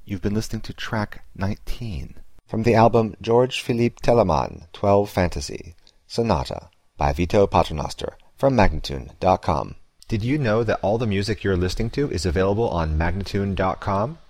You've been listening to track 19 from the album George Philippe Telemann, 12 Fantasy, Sonata, by Vito Paternoster, from Magnatune.com. Did you know that all the music you're listening to is available on Magnatune.com?